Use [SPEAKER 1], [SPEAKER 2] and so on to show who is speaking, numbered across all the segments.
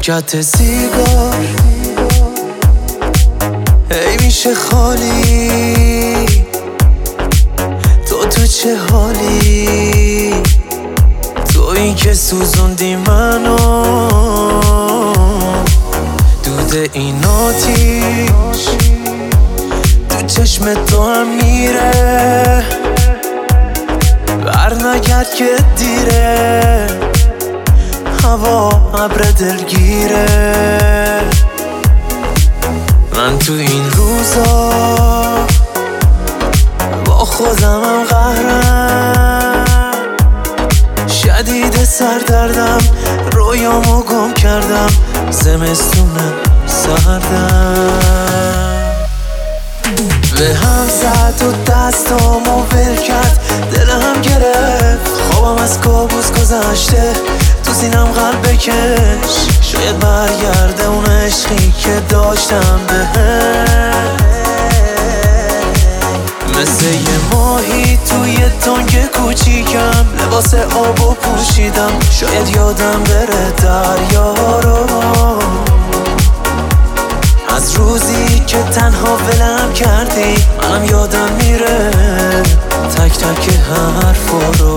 [SPEAKER 1] پاکت سیگار هی میشه خالی. تو چه حالی؟ تویی که سوزوندی منو. دود این آتیش تو چشم تو هم میره. برنگرد که دیره، هوا ابر دلگیره. من تو این روزا با خودمم قهرم. شدید سردردم، رویامو گم کردم. زمستونم سردم به هم زد و دستامو ول کرد. دلم گرفت، خوابم از کابوس گذشته. تو سینم قلب بکش، شاید برگرده اون عشقی که داشتم بهت. مثل یه ماهی توی تنگ کوچیکم، لباس آبو پوشیدم. شاید یادم بره دریا رو، از روزی که تنها ولم کردی. منم یادم میره تک تک حرفا رو.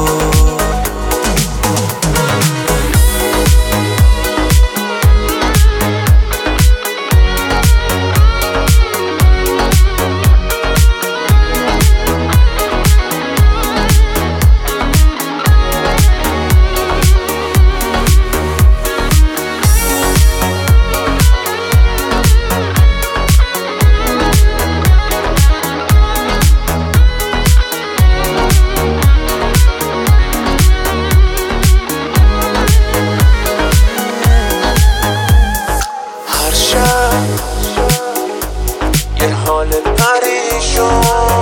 [SPEAKER 1] یه حال پریشون،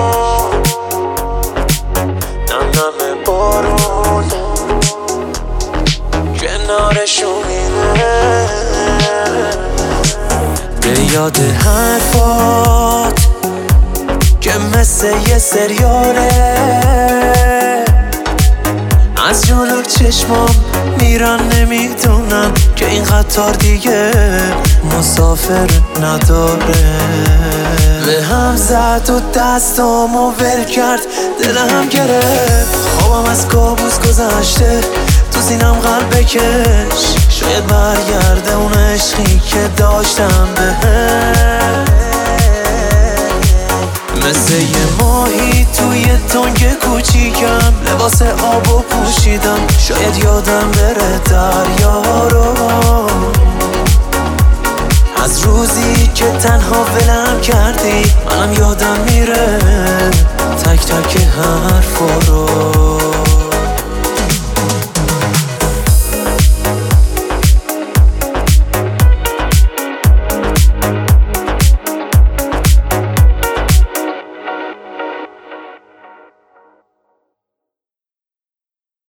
[SPEAKER 1] نم بارون کنارشون میره. به یاد حرفات که مثل یه سریاله، از جلو چشمام میرن. نمیدونم که این قطار دیگه مسافر نداره. به هم زد و دستامو ول کرد. دلم گرفت، خوابم از کابوس گذشته. تو سینم قلب بکش، شاید برگرده اون عشقی که داشتم بهت. مثل یه ماهی توی تنگ کوچیکم، لباس آبو پوشیدم. شاید یادم بره دریا رو، از روزی که تنها ولم کردی. منم یادم میره تک تک حرفا رو.